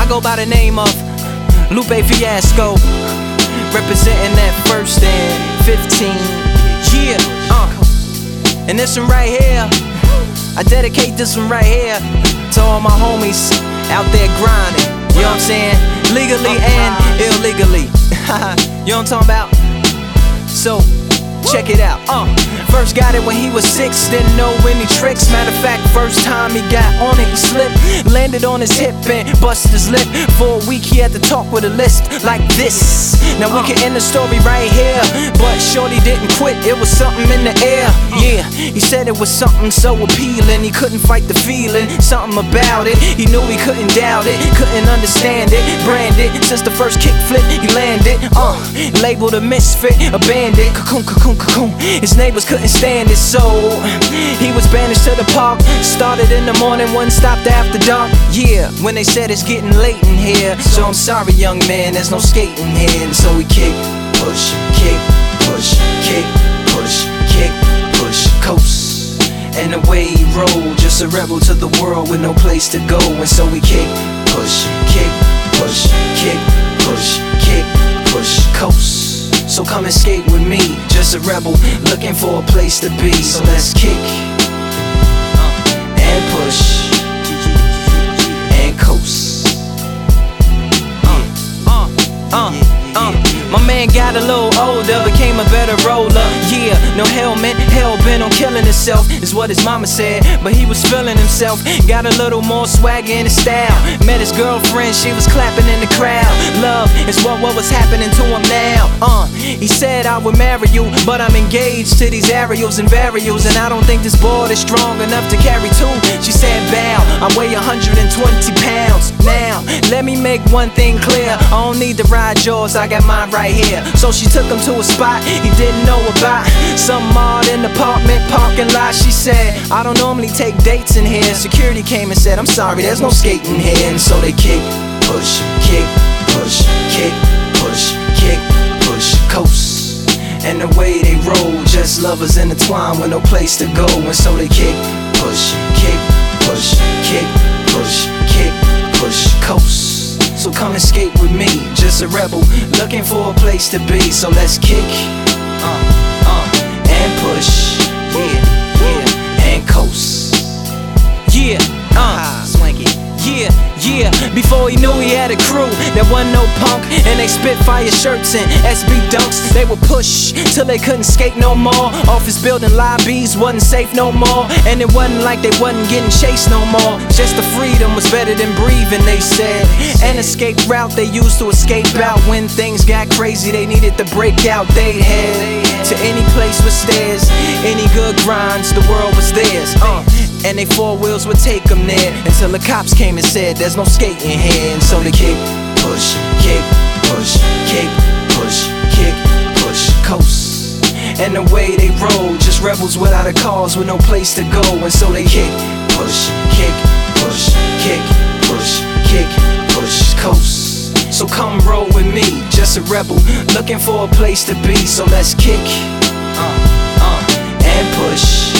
go by the name of Lupe Fiasco, representing that first and 15. Yeah, and this one right here, I dedicate this one right here to all my homies out there grinding. You know what I'm saying? Legally and illegally. You know what I'm talking about? So, check it out. First got it when he was 6, didn't know any tricks. Matter of fact, first time he got on it, he slipped, landed on his hip and busted his lip. For a week he had to talk with a lisp like this. Now we can end the story right here, but shorty didn't quit, it was something in the air. Yeah, he said it was something so appealing, he couldn't fight the feeling, something about it. He knew he couldn't doubt it, couldn't understand it, branded since the first kick flip he landed. Labeled a misfit, a bandit, cocoon, cocoon, cocoon. His neighbors couldn't stand it, so he was banished to the park. Started in the morning, one stopped after dark. Yeah, when they said it's getting late in here, so I'm sorry young man, there's no skating here. And so we kick, push, kick, push, kick, push, kick, push, coast. And the way he rolled, just a rebel to the world with no place to go. And so we kick, push, kick, push, kick, push, kick, push, coast. So come and skate with me, just a rebel looking for a place to be. So let's kick and push and coast. My man got a little older, became a better roller. Yeah, no helmet, hell-bent on killing himself is what his mama said, but he was feeling himself. Got a little more swagger in his style. Met his girlfriend, she was clapping in the crowd. Love is what was happening to him now. He said I would marry you, but I'm engaged to these aerials and varials, and I don't think this board is strong enough to carry two. She said bow, I weigh 120 pounds. Now, let me make one thing clear, I don't need to ride yours, I got mine right here. So she took him to a spot he didn't know about, some odd in the apartment parking lot. She said, I don't normally take dates in here. Security came and said, I'm sorry, there's no skating here. And so they kick, push, kick, push, kick, push, kick, push, coast. And the way they roll, just lovers intertwined with no place to go. And so they kick, push, kick, push, kick, push, kick, push, coast. So come and skate with me, just a rebel looking for a place to be. So let's kick and push, yeah, and coast. Yeah, swanky. Yeah, before he knew he had a crew that wasn't no punk, and they spit fire shirts and SB dunks. They would push till they couldn't skate no more. Office building lobbies wasn't safe no more, and it wasn't like they wasn't getting chased no more. Just the freedom was better than breathing, they said. An escape route they used to escape out when things got crazy. They needed to break out. They'd head to any place with stairs, any good grinds, the world was theirs. And they four wheels would take them there until the cops came and said there's no skating here. And so they kick, push, kick, push, kick, push, kick, push, coast. And the way they roll, just rebels without a cause with no place to go. And so they kick, push, kick, push, kick, push, kick, push, coast. So come roll with me, just a rebel looking for a place to be. So let's kick and push